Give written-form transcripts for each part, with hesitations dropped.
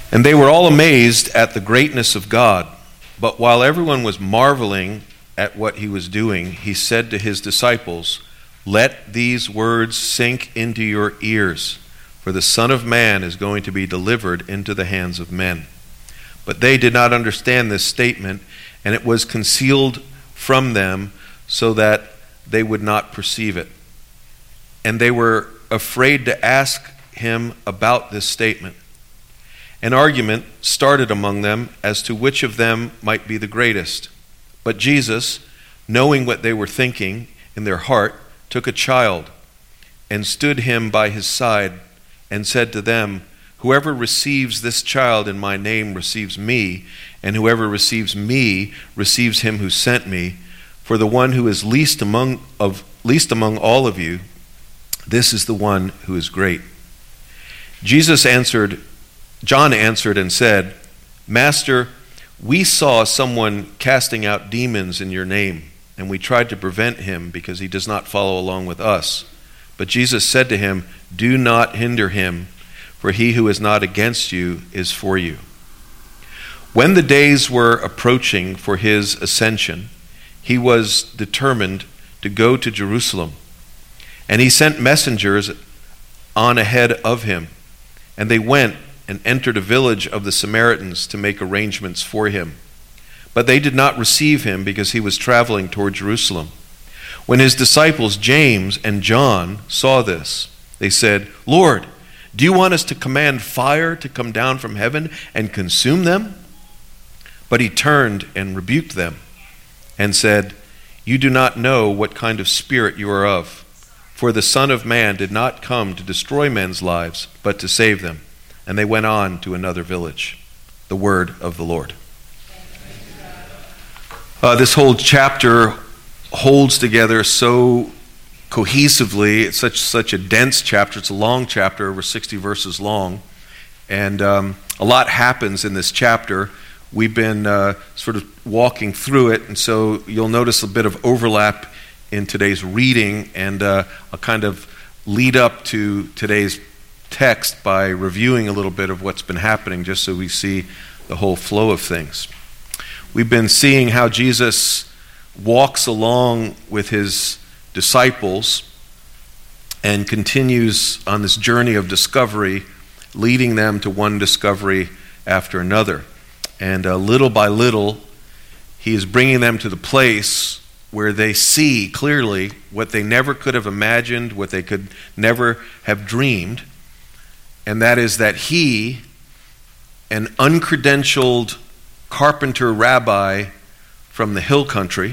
And they were all amazed at the greatness of God. But while everyone was marveling at what he was doing, he said to his disciples, "Let these words sink into your ears, for the Son of Man is going to be delivered into the hands of men." But they did not understand this statement, and it was concealed from them so that they would not perceive it. And they were afraid to ask him about this statement. An argument started among them as to which of them might be the greatest. But Jesus, knowing what they were thinking in their heart, took a child and stood him by his side and said to them, "Whoever receives this child in my name receives me, and whoever receives me receives him who sent me. For the one who is least among all of you, this is the one who is great." John answered and said, "Master, we saw someone casting out demons in your name, and we tried to prevent him because he does not follow along with us." But Jesus said to him, "Do not hinder him, for he who is not against you is for you." When the days were approaching for his ascension, he was determined to go to Jerusalem, and he sent messengers on ahead of him, and they went and entered a village of the Samaritans to make arrangements for him. But they did not receive him because he was traveling toward Jerusalem. When his disciples James and John saw this, they said, "Lord, do you want us to command fire to come down from heaven and consume them?" But he turned and rebuked them and said, "You do not know what kind of spirit you are of, for the Son of Man did not come to destroy men's lives, but to save them." And they went on to another village. The word of the Lord. This whole chapter holds together so cohesively. It's such a dense chapter. It's a long chapter, over 60 verses long. And a lot happens in this chapter. We've been sort of walking through it, and so you'll notice a bit of overlap in today's reading, and I'll kind of lead up to today's text by reviewing a little bit of what's been happening, just so we see the whole flow of things. We've been seeing how Jesus walks along with his disciples and continues on this journey of discovery, leading them to one discovery after another. And little by little, he is bringing them to the place where they see clearly what they never could have imagined, what they could never have dreamed. And that is that he, an uncredentialed carpenter rabbi from the hill country,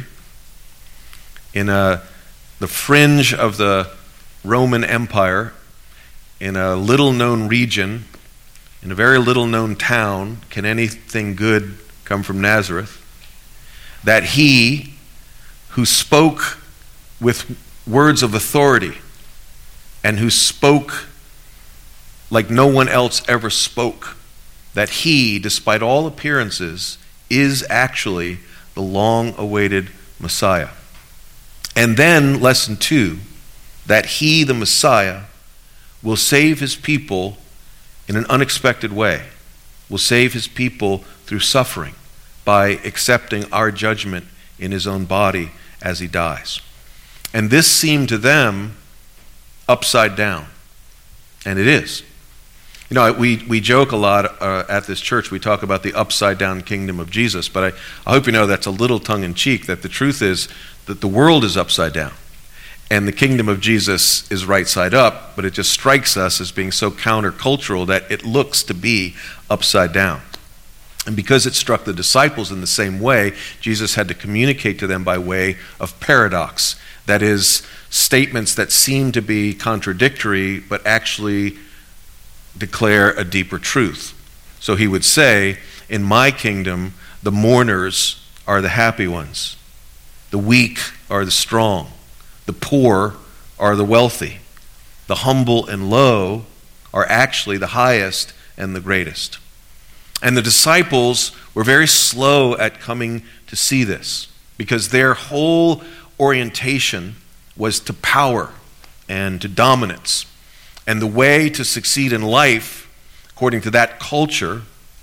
in the fringe of the Roman Empire, in a little-known region, in a very little-known town, can anything good come from Nazareth? That he, who spoke with words of authority and who spoke like no one else ever spoke, that he, despite all appearances, is actually the long-awaited Messiah. And then, lesson 2, that he, the Messiah, will save his people in an unexpected way, will save his people through suffering by accepting our judgment in his own body as he dies. And this seemed to them upside down, and it is. You know, we joke a lot at this church. We talk about the upside-down kingdom of Jesus, but I hope you know that's a little tongue-in-cheek, that the truth is that the world is upside down, and the kingdom of Jesus is right side up, but it just strikes us as being so countercultural that it looks to be upside down. And because it struck the disciples in the same way, Jesus had to communicate to them by way of paradox. That is, statements that seem to be contradictory, but actually declare a deeper truth. So he would say, in my kingdom, the mourners are the happy ones. The weak are the strong. The poor are the wealthy. The humble and low are actually the highest and the greatest. And the disciples were very slow at coming to see this, because their whole orientation was to power and to dominance. And the way to succeed in life, according to that culture,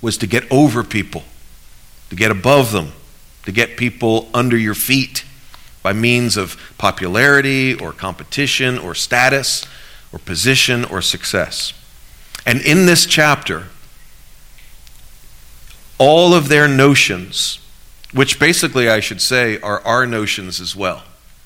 was to get over people, to get above them, to get people under your feet by means of popularity or competition or status or position or success. And in this chapter, all of their notions, which basically I should say are our notions as well,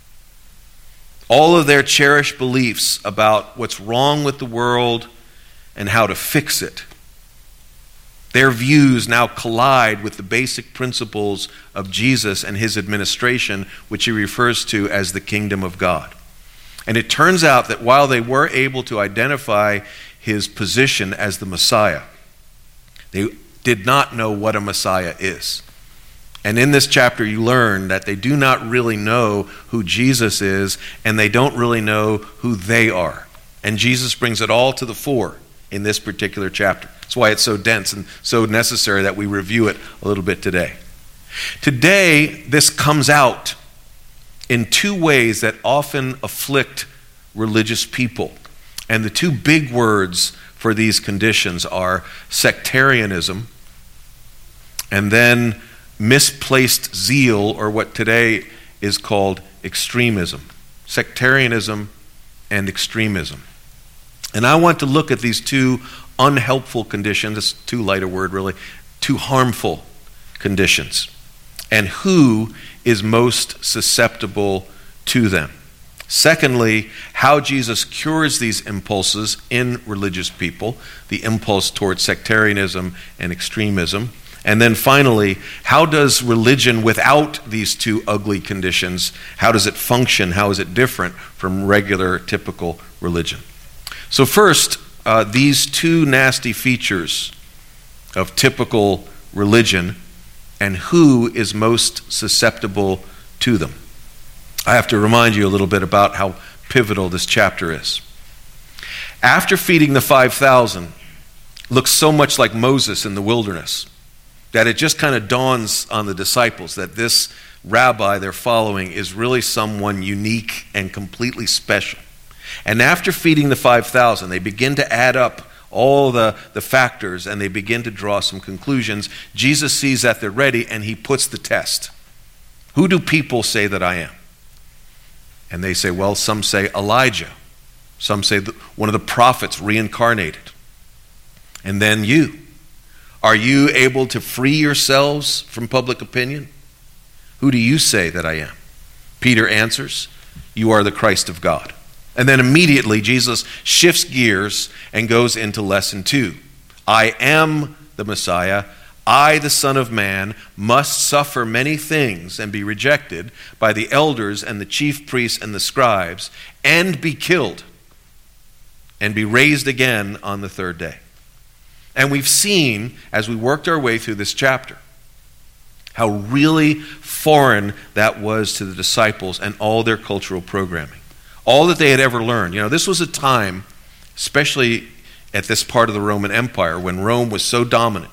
all of their cherished beliefs about what's wrong with the world and how to fix it, their views now collide with the basic principles of Jesus and his administration, which he refers to as the kingdom of God. And it turns out that while they were able to identify his position as the Messiah, they did not know what a Messiah is. And in this chapter you learn that they do not really know who Jesus is, and they don't really know who they are. And Jesus brings it all to the fore in this particular chapter. That's why it's so dense and so necessary that we review it a little bit today. Today, this comes out in two ways that often afflict religious people. And the two big words for these conditions are sectarianism and then misplaced zeal, or what today is called extremism. Sectarianism and extremism. And I want to look at these two unhelpful conditions, it's too light a word really, two harmful conditions, and who is most susceptible to them. Secondly, how Jesus cures these impulses in religious people, the impulse towards sectarianism and extremism. And then finally, how does religion without these two ugly conditions, how does it function? How is it different from regular, typical religion? So first, these two nasty features of typical religion and who is most susceptible to them. I have to remind you a little bit about how pivotal this chapter is. After feeding the 5,000, looks so much like Moses in the wilderness that it just kind of dawns on the disciples that this rabbi they're following is really someone unique and completely special. And after feeding the 5,000, they begin to add up all the factors and they begin to draw some conclusions. Jesus sees that they're ready and he puts the test. Who do people say that I am? And they say, well, some say Elijah. Some say one of the prophets reincarnated. And then you. Are you able to free yourselves from public opinion? Who do you say that I am? Peter answers, you are the Christ of God. And then immediately Jesus shifts gears and goes into lesson 2. I am the Messiah. I, the Son of Man, must suffer many things and be rejected by the elders and the chief priests and the scribes and be killed and be raised again on the third day. And we've seen, as we worked our way through this chapter, how really foreign that was to the disciples and all their cultural programming. All that they had ever learned. You know, this was a time, especially at this part of the Roman Empire, when Rome was so dominant.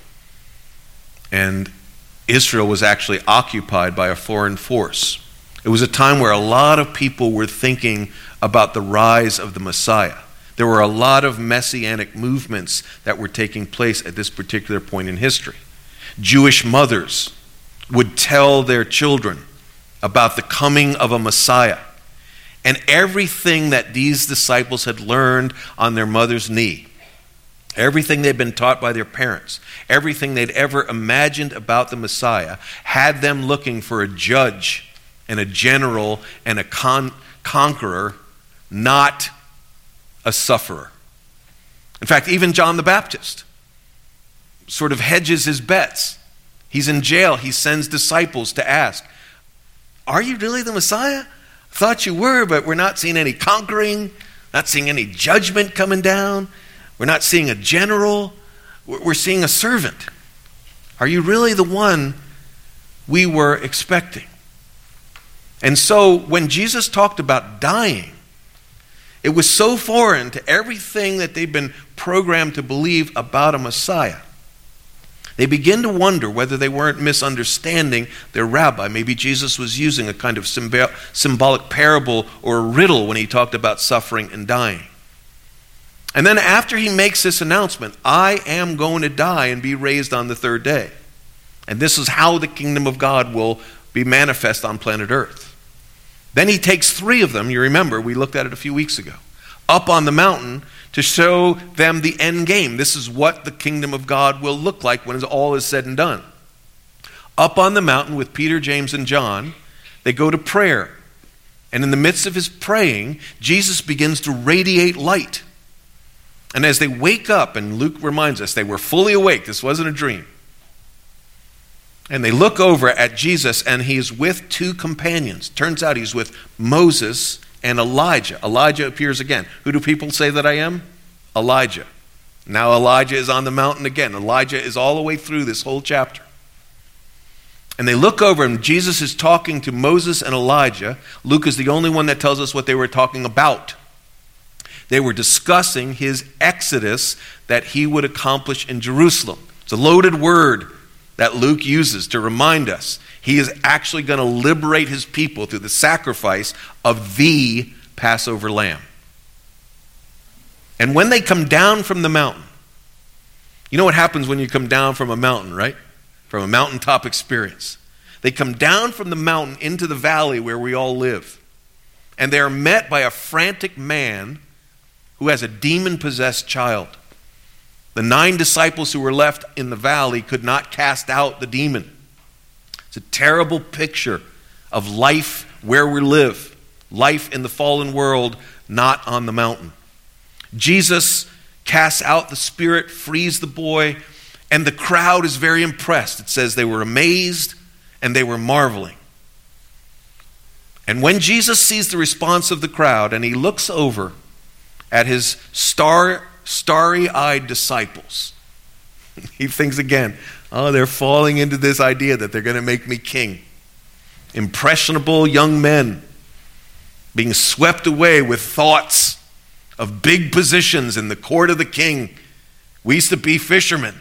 And Israel was actually occupied by a foreign force. It was a time where a lot of people were thinking about the rise of the Messiah. There were a lot of messianic movements that were taking place at this particular point in history. Jewish mothers would tell their children about the coming of a Messiah. And everything that these disciples had learned on their mother's knee, everything they'd been taught by their parents, everything they'd ever imagined about the Messiah, had them looking for a judge and a general and a conqueror, not a sufferer. In fact, even John the Baptist sort of hedges his bets. He's in jail. He sends disciples to ask, are you really the Messiah? Thought you were, but we're not seeing any conquering, not seeing any judgment coming down. We're not seeing a general. We're seeing a servant. Are you really the one we were expecting? And so when Jesus talked about dying, it was so foreign to everything that they've been programmed to believe about a Messiah. They begin to wonder whether they weren't misunderstanding their rabbi. Maybe Jesus was using a kind of symbolic parable or a riddle when he talked about suffering and dying. And then after he makes this announcement, I am going to die and be raised on the third day. And this is how the kingdom of God will be manifest on planet Earth. Then he takes 3 of them, you remember, we looked at it a few weeks ago, up on the mountain to show them the end game. This is what the kingdom of God will look like when all is said and done. Up on the mountain with Peter, James, and John, they go to prayer. And in the midst of his praying, Jesus begins to radiate light. And as they wake up, and Luke reminds us, they were fully awake. This wasn't a dream. And they look over at Jesus, and he's with 2 companions. Turns out he's with Moses and Elijah. Elijah appears again. Who do people say that I am? Elijah. Now Elijah is on the mountain again. Elijah is all the way through this whole chapter. And they look over, and Jesus is talking to Moses and Elijah. Luke is the only one that tells us what they were talking about. They were discussing his exodus that he would accomplish in Jerusalem. It's a loaded word that Luke uses to remind us he is actually going to liberate his people through the sacrifice of the Passover lamb. And when they come down from the mountain, you know what happens when you come down from a mountain, right? From a mountaintop experience. They come down from the mountain into the valley where we all live. And they are met by a frantic man who has a demon-possessed child. The 9 disciples who were left in the valley could not cast out the demon. It's a terrible picture of life where we live. Life in the fallen world, not on the mountain. Jesus casts out the spirit, frees the boy, and the crowd is very impressed. It says they were amazed and they were marveling. And when Jesus sees the response of the crowd and he looks over at his starry-eyed disciples, he thinks again, oh, they're falling into this idea that they're going to make me king. Impressionable young men being swept away with thoughts of big positions in the court of the king. We used to be fishermen.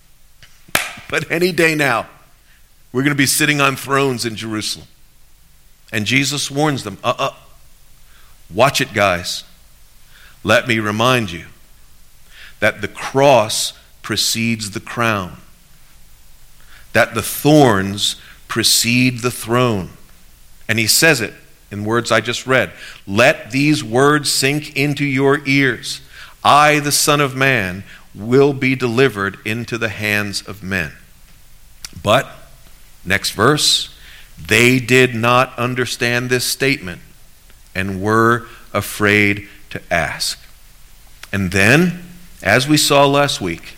But any day now, we're going to be sitting on thrones in Jerusalem. And Jesus warns them, watch it, guys. Let me remind you that the cross precedes the crown, that the thorns precede the throne. And he says it in words I just read. Let these words sink into your ears. I, the Son of Man, will be delivered into the hands of men. But, next verse, they did not understand this statement and were afraid to ask. And then, as we saw last week,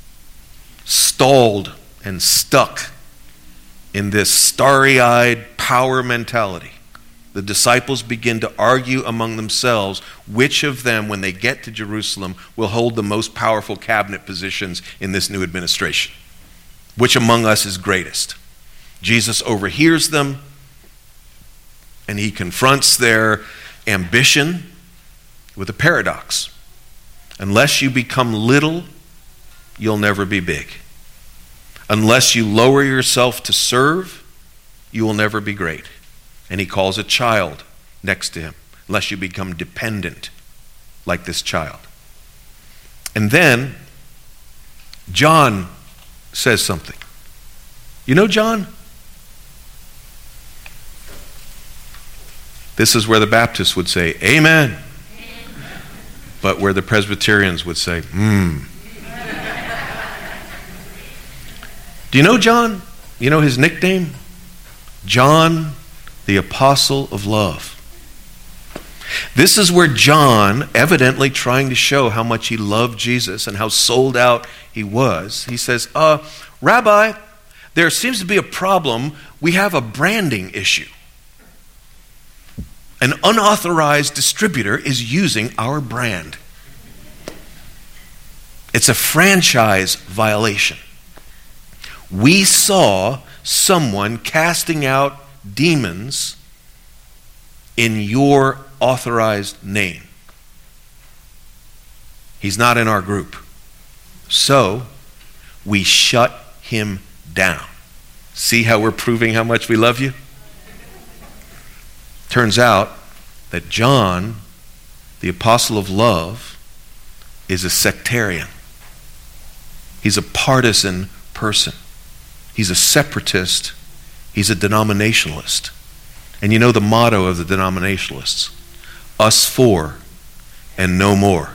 stalled and stuck in this starry-eyed power mentality, the disciples begin to argue among themselves which of them, when they get to Jerusalem, will hold the most powerful cabinet positions in this new administration. Which among us is greatest? Jesus overhears them, and he confronts their ambition with a paradox. Unless you become little, you'll never be big. Unless you lower yourself to serve, you will never be great. And he calls a child next to him, unless you become dependent like this child. And then John says something. You know John? This is where the Baptists would say, amen. But where the Presbyterians would say, Do you know John? You know his nickname? John, the Apostle of Love. This is where John, evidently trying to show how much he loved Jesus and how sold out he was, he says, Rabbi, there seems to be a problem. We have a branding issue. An unauthorized distributor is using our brand. It's a franchise violation. We saw someone casting out demons in your authorized name. He's not in our group. So, we shut him down. See how we're proving how much we love you? Turns out that John, the apostle of love, is a sectarian. He's a partisan person. He's a separatist. He's a denominationalist. And you know the motto of the denominationalists: us for and no more.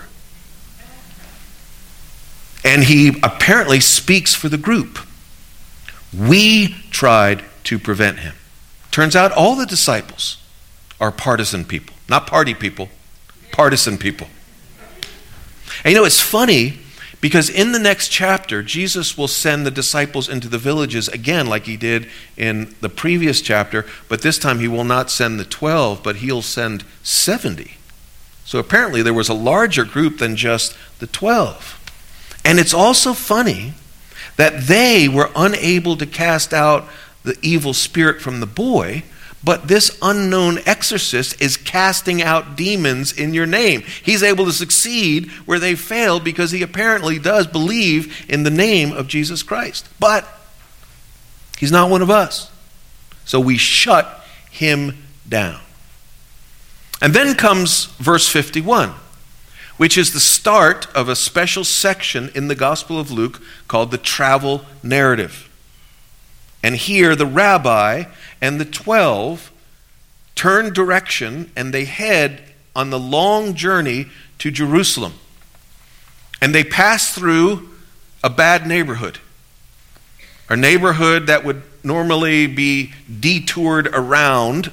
And he apparently speaks for the group. We tried to prevent him. Turns out all the disciples are partisan people. Not party people, partisan people. And it's funny because in the next chapter, Jesus will send the disciples into the villages again like he did in the previous chapter, but this time he will not send the 12, but he'll send 70. So apparently there was a larger group than just the 12. And it's also funny that they were unable to cast out the evil spirit from the boy, but this unknown exorcist is casting out demons in your name. He's able to succeed where they failed because he apparently does believe in the name of Jesus Christ. But he's not one of us. So we shut him down. And then comes verse 51. Which is the start of a special section in the Gospel of Luke called the travel narrative. And here the rabbi and the 12 turn direction and they head on the long journey to Jerusalem. And they pass through a bad neighborhood. A neighborhood that would normally be detoured around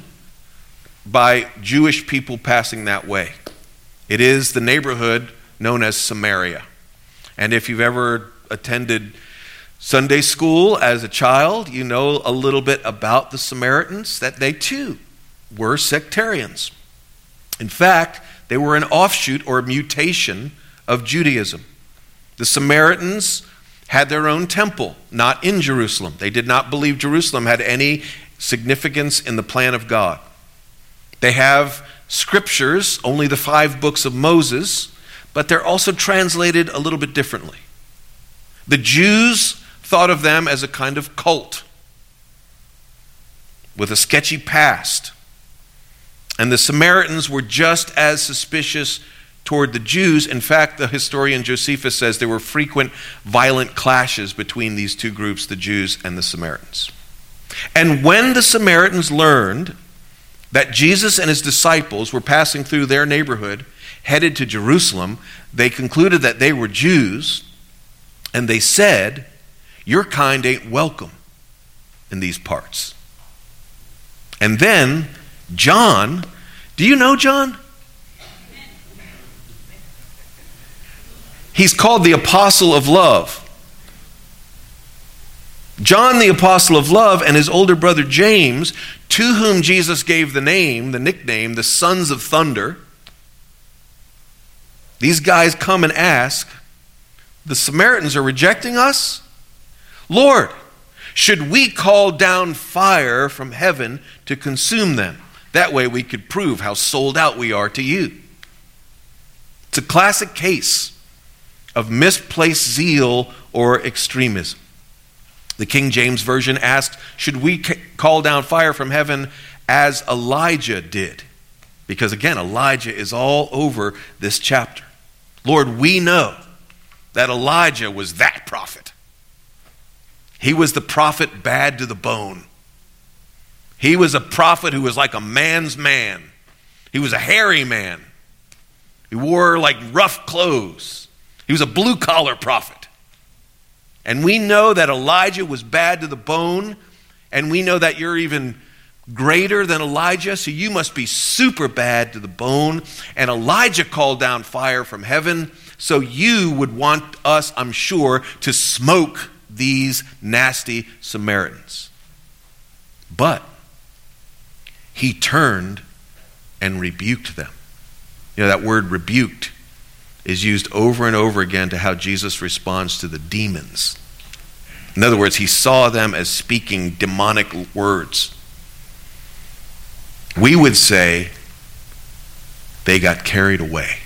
by Jewish people passing that way. It is the neighborhood known as Samaria. And if you've ever attended Sunday school as a child, you know a little bit about the Samaritans, that they too were sectarians. In fact, they were an offshoot or a mutation of Judaism. The Samaritans had their own temple, not in Jerusalem. They did not believe Jerusalem had any significance in the plan of God. They have scriptures, only the 5 books of Moses, but they're also translated a little bit differently. The Jews thought of them as a kind of cult with a sketchy past. And the Samaritans were just as suspicious toward the Jews. In fact, the historian Josephus says there were frequent violent clashes between these two groups, the Jews and the Samaritans. And when the Samaritans learned that Jesus and his disciples were passing through their neighborhood, headed to Jerusalem, they concluded that they were Jews, and they said, "Your kind ain't welcome in these parts." And then John, do you know John? He's called the Apostle of Love. John, the Apostle of Love, and his older brother James, to whom Jesus gave the nickname, the Sons of Thunder. These guys come and ask, the Samaritans are rejecting us? Lord, should we call down fire from heaven to consume them? That way we could prove how sold out we are to you. It's a classic case of misplaced zeal or extremism. The King James Version asked, should we call down fire from heaven as Elijah did? Because again, Elijah is all over this chapter. Lord, we know that Elijah was that prophet. He was the prophet bad to the bone. He was a prophet who was like a man's man. He was a hairy man. He wore like rough clothes. He was a blue-collar prophet. And we know that Elijah was bad to the bone, and we know that you're even greater than Elijah, so you must be super bad to the bone. And Elijah called down fire from heaven, so you would want us, I'm sure, to smoke these nasty Samaritans. But he turned and rebuked them. You know, that word rebuked is used over and over again to how Jesus responds to the demons. In other words, he saw them as speaking demonic words. We would say they got carried away.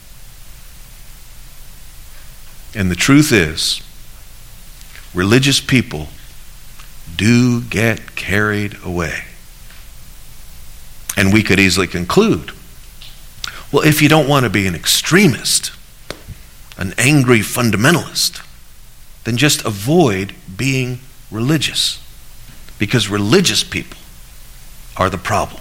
And the truth is, religious people do get carried away. And we could easily conclude, well, if you don't want to be an extremist, an angry fundamentalist, then just avoid being religious, because religious people are the problem.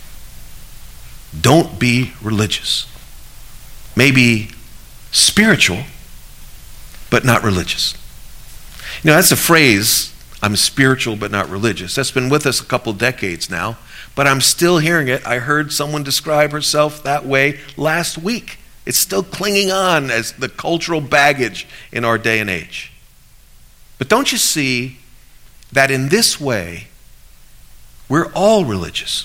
Don't be religious. Maybe spiritual, but not religious. That's a phrase, I'm spiritual but not religious. That's been with us a couple decades now, but I'm still hearing it. I heard someone describe herself that way last week. It's still clinging on as the cultural baggage in our day and age. But don't you see that in this way, we're all religious?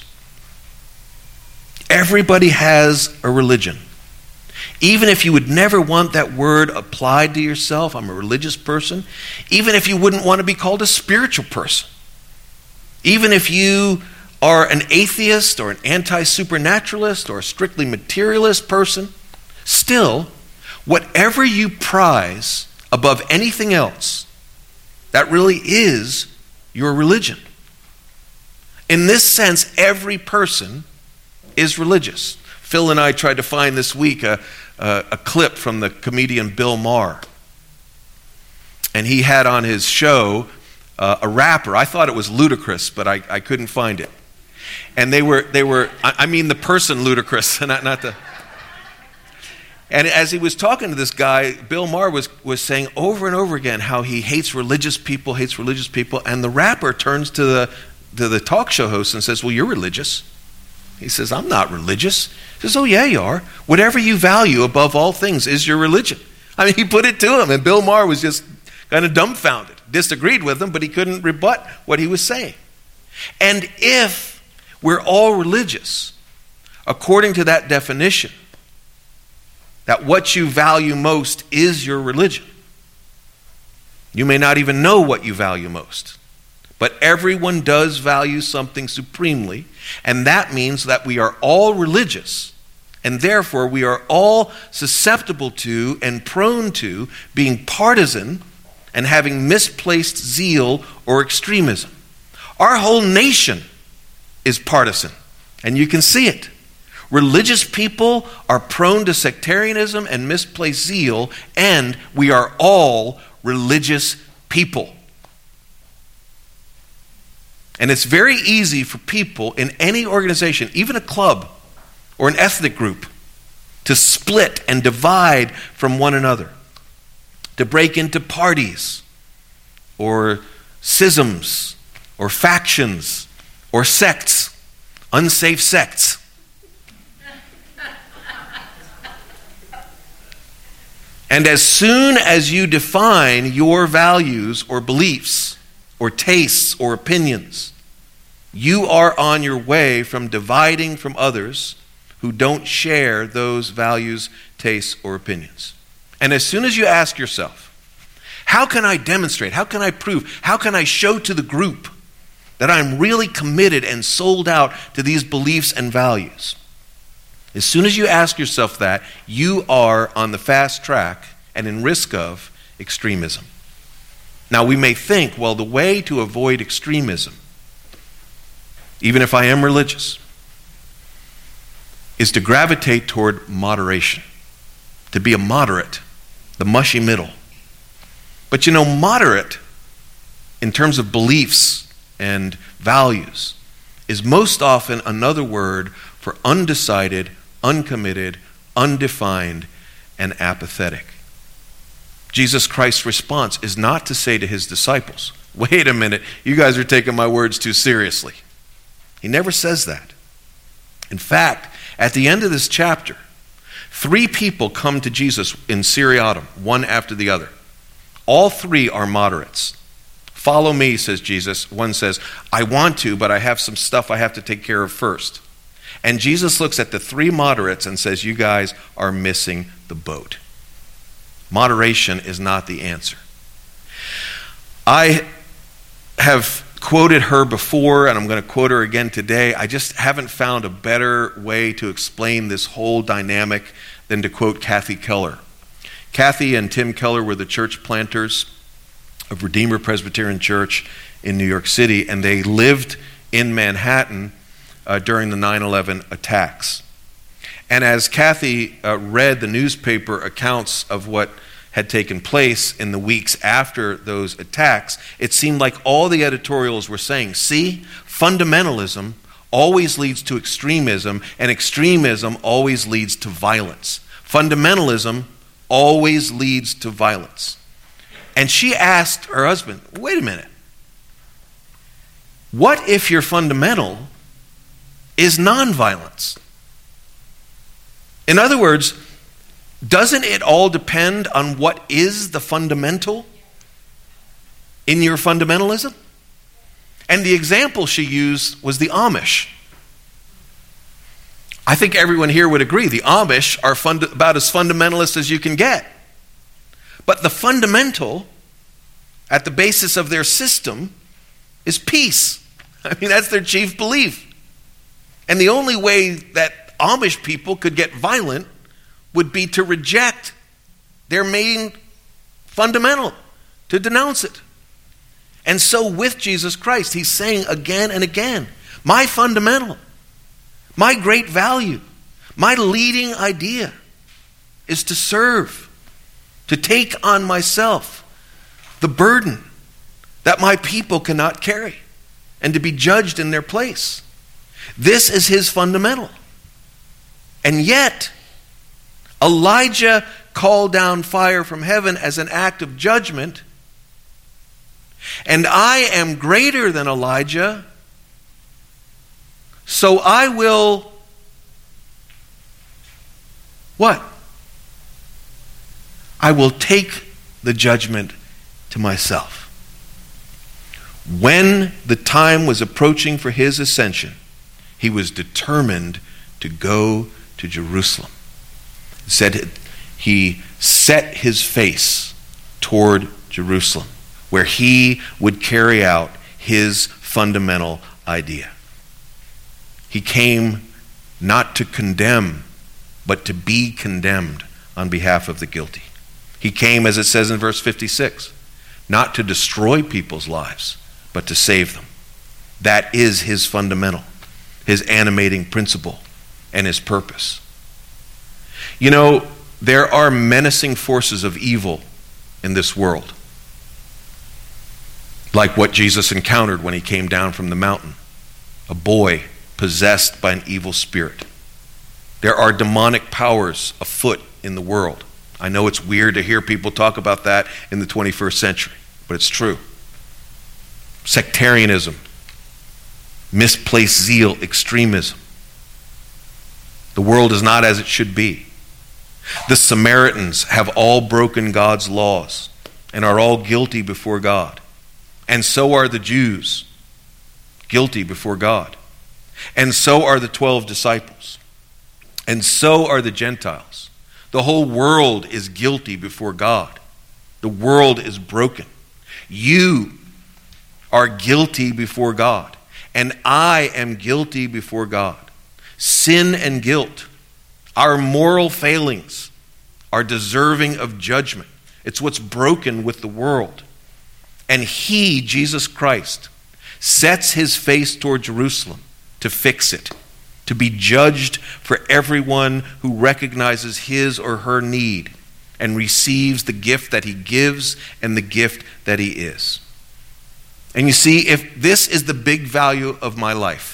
Everybody has a religion. Even if you would never want that word applied to yourself, I'm a religious person. Even if you wouldn't want to be called a spiritual person. Even if you are an atheist or an anti-supernaturalist or a strictly materialist person, still, whatever you prize above anything else, that really is your religion. In this sense, every person is religious. Phil and I tried to find this week a clip from the comedian Bill Maher. And he had on his show a rapper. I thought it was Ludacris, but I couldn't find it. And they were the person Ludacris, not the... And as he was talking to this guy, Bill Maher was saying over and over again how he hates religious people, and the rapper turns to the talk show host and says, well, you're religious. He says, I'm not religious. He says, oh yeah, you are. Whatever you value above all things is your religion. He put it to him, and Bill Maher was just kind of dumbfounded, disagreed with him, but he couldn't rebut what he was saying. And if we're all religious, according to that definition, that what you value most is your religion, you may not even know what you value most. But everyone does value something supremely, and that means that we are all religious, and therefore we are all susceptible to and prone to being partisan and having misplaced zeal or extremism. Our whole nation is partisan, and you can see it. Religious people are prone to sectarianism and misplaced zeal, and we are all religious people. And it's very easy for people in any organization, even a club or an ethnic group, to split and divide from one another, to break into parties or schisms or factions or sects, unsafe sects. And as soon as you define your values or beliefs or tastes or opinions, you are on your way from dividing from others who don't share those values, tastes, or opinions. And as soon as you ask yourself, how can I demonstrate, how can I prove, how can I show to the group that I'm really committed and sold out to these beliefs and values? As soon as you ask yourself that, you are on the fast track and in risk of extremism. Now, we may think, well, the way to avoid extremism, even if I am religious, is to gravitate toward moderation, to be a moderate, the mushy middle. But moderate, in terms of beliefs and values, is most often another word for undecided, uncommitted, undefined, and apathetic. Jesus Christ's response is not to say to his disciples, wait a minute, you guys are taking my words too seriously. He never says that. In fact, at the end of this chapter, 3 people come to Jesus in seriatim, one after the other. All 3 are moderates. Follow me, says Jesus. One says, I want to, but I have some stuff I have to take care of first. And Jesus looks at the 3 moderates and says, you guys are missing the boat. Moderation is not the answer. I have quoted her before, and I'm going to quote her again today. I just haven't found a better way to explain this whole dynamic than to quote Kathy Keller. Kathy and Tim Keller were the church planters of Redeemer Presbyterian Church in New York City, and they lived in Manhattan during the 9/11 attacks. And as Kathy read the newspaper accounts of what had taken place in the weeks after those attacks, it seemed like all the editorials were saying, see, fundamentalism always leads to extremism, and extremism always leads to violence. Fundamentalism always leads to violence. And she asked her husband, wait a minute, what if your fundamental is nonviolence? In other words, doesn't it all depend on what is the fundamental in your fundamentalism? And the example she used was the Amish. I think everyone here would agree the Amish are about as fundamentalist as you can get. But the fundamental at the basis of their system is peace. I mean, that's their chief belief. And the only way that Amish people could get violent would be to reject their main fundamental, to denounce it. And so with Jesus Christ, he's saying again and again, my fundamental, my great value, my leading idea is to serve, to take on myself the burden that my people cannot carry and to be judged in their place. This is his fundamental. And yet, Elijah called down fire from heaven as an act of judgment, and I am greater than Elijah, so I will, what? I will take the judgment to myself. When the time was approaching for his ascension, he was determined to go to Jerusalem. It said he set his face toward Jerusalem, where he would carry out his fundamental idea. He came not to condemn, but to be condemned on behalf of the guilty. He came, as it says in verse 56, not to destroy people's lives, but to save them. That is his fundamental, his animating principle, and his purpose. You know, there are menacing forces of evil in this world, like what Jesus encountered when he came down from the mountain, a boy possessed by an evil spirit. There are demonic powers afoot in the world. I know it's weird to hear people talk about that in the 21st century, but it's true. Sectarianism, misplaced zeal, extremism. The world is not as it should be. The Samaritans have all broken God's laws and are all guilty before God. And so are the Jews, guilty before God. And so are the 12 disciples. And so are the Gentiles. The whole world is guilty before God. The world is broken. You are guilty before God. And I am guilty before God. Sin and guilt, our moral failings, are deserving of judgment. It's what's broken with the world. And he, Jesus Christ, sets his face toward Jerusalem to fix it, to be judged for everyone who recognizes his or her need and receives the gift that he gives and the gift that he is. And you see, if this is the big value of my life,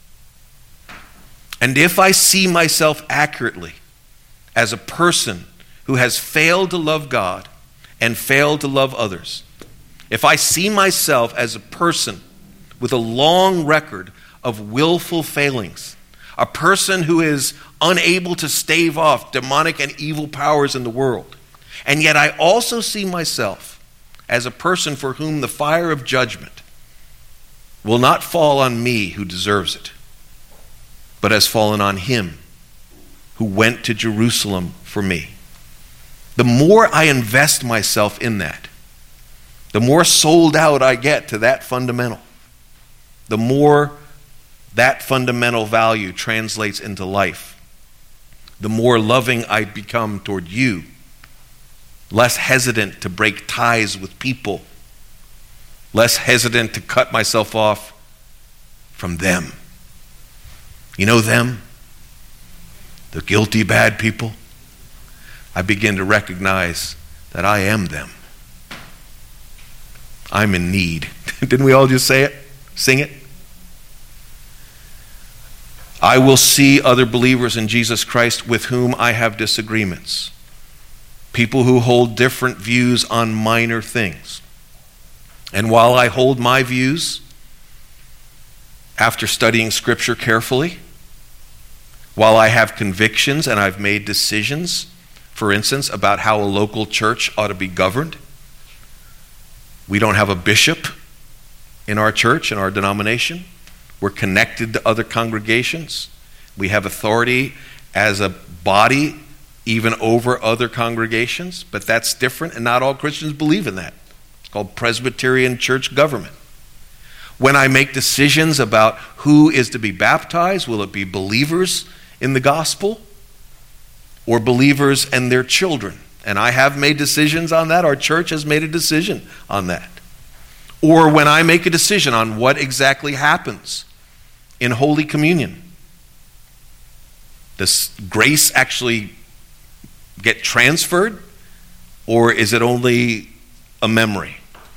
and if I see myself accurately as a person who has failed to love God and failed to love others, if I see myself as a person with a long record of willful failings, a person who is unable to stave off demonic and evil powers in the world, and yet I also see myself as a person for whom the fire of judgment will not fall on me who deserves it, but has fallen on him who went to Jerusalem for me. The more I invest myself in that, the more sold out I get to that fundamental, the more that fundamental value translates into life, the more loving I become toward you, less hesitant to break ties with people, less hesitant to cut myself off from them. You know them? the guilty bad people, I begin to recognize that I am them. I'm in need. Didn't we all just say it? Sing it? I will see other believers in Jesus Christ with whom I have disagreements. People who hold different views on minor things. And while I hold my views, after studying Scripture carefully, while I have convictions and I've made decisions, for instance, about how a local church ought to be governed, we don't have a bishop in our church, in our denomination. We're connected to other congregations. We have authority as a body even over other congregations, but that's different, and not all Christians believe in that. It's called Presbyterian church government. When I make decisions about who is to be baptized, will it be believers in the gospel or believers and their children? And I have made decisions on that. Our church has made a decision on that. Or when I make a decision on what exactly happens in Holy Communion. Does grace actually get transferred, or is it only a memory?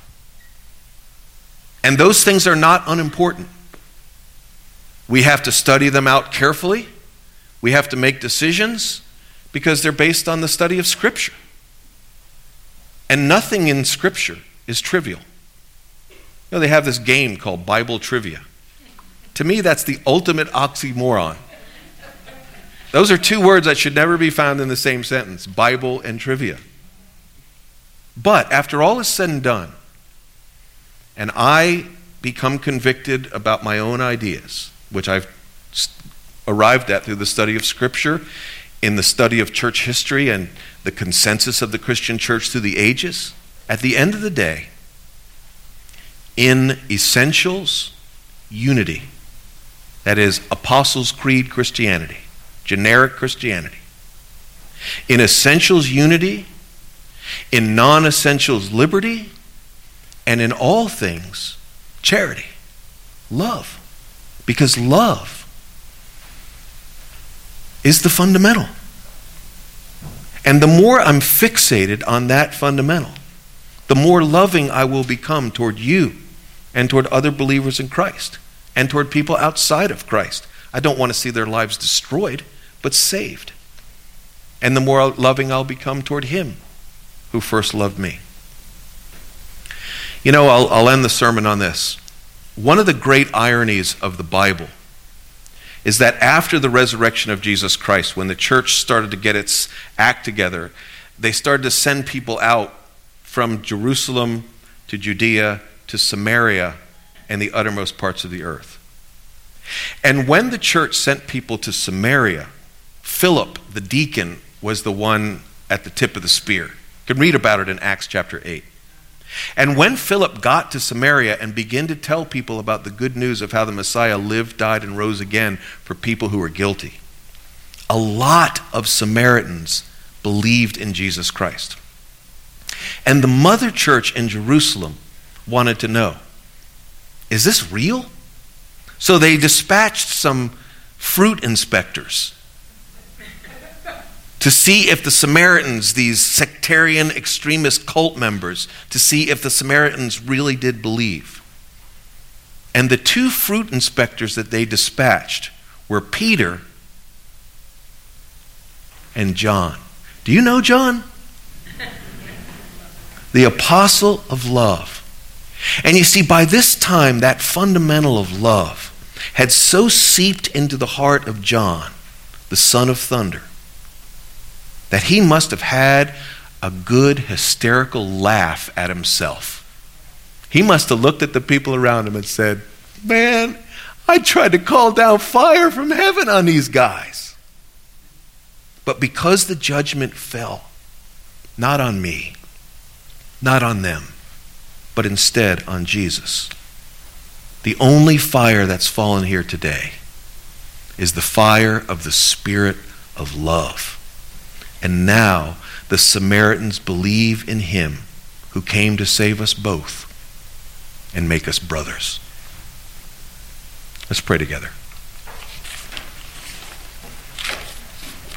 And those things are not unimportant. We have to study them out carefully. We have to make decisions because they're based on the study of Scripture. And nothing in Scripture is trivial. You know, they have this game called Bible trivia. To me, that's the ultimate oxymoron. Those are two words that should never be found in the same sentence, Bible and trivia. But after all is said and done, and I become convicted about my own ideas, which I've arrived at through the study of Scripture, in the study of church history and the consensus of the Christian church through the ages, at the end of the day, in essentials, unity. That is, Apostles' Creed Christianity, generic Christianity. In essentials, unity. In non-essentials, liberty. And in all things, charity, love. Because love is the fundamental. And the more I'm fixated on that fundamental, the more loving I will become toward you and toward other believers in Christ and toward people outside of Christ. I don't want to see their lives destroyed, but saved. And the more loving I'll become toward Him who first loved me. You know, I'll end the sermon on this. One of the great ironies of the Bible is that after the resurrection of Jesus Christ, when the church started to get its act together, they started to send people out from Jerusalem to Judea to Samaria and the uttermost parts of the earth. And when the church sent people to Samaria, Philip, the deacon, was the one at the tip of the spear. You can read about it in Acts chapter 8. And when Philip got to Samaria and began to tell people about the good news of how the Messiah lived, died, and rose again for people who were guilty, a lot of Samaritans believed in Jesus Christ. And the mother church in Jerusalem wanted to know, is this real? So they dispatched some fruit inspectors to see if the Samaritans, these sectarian extremist cult members, to see if the Samaritans really did believe. And the two fruit inspectors that they dispatched were Peter and John. Do you know John? The apostle of love. And you see, by this time, that fundamental of love had so seeped into the heart of John, the son of thunder, that he must have had a good hysterical laugh at himself. He must have looked at the people around him and said, man, I tried to call down fire from heaven on these guys. But because the judgment fell, not on me, not on them, but instead on Jesus, the only fire that's fallen here today is the fire of the Spirit of love. And now the Samaritans believe in Him who came to save us both and make us brothers. Let's pray together.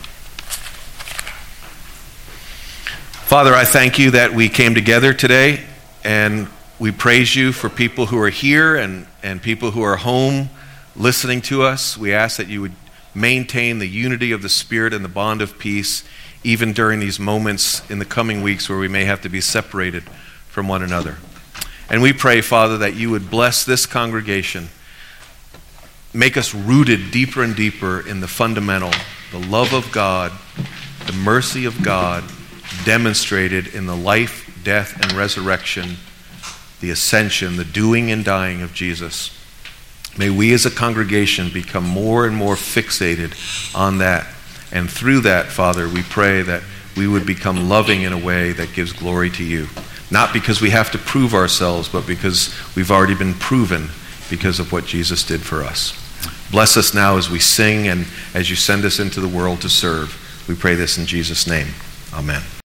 Father, I thank you that we came together today, and we praise you for people who are here and people who are home listening to us. We ask that you would maintain the unity of the Spirit and the bond of peace, even during these moments in the coming weeks where we may have to be separated from one another. And we pray, Father, that you would bless this congregation, make us rooted deeper and deeper in the fundamental, the love of God, the mercy of God, demonstrated in the life, death, and resurrection, the ascension, the doing and dying of Jesus. May we as a congregation become more and more fixated on that. And through that, Father, we pray that we would become loving in a way that gives glory to you. Not because we have to prove ourselves, but because we've already been proven because of what Jesus did for us. Bless us now as we sing and as you send us into the world to serve. We pray this in Jesus' name. Amen.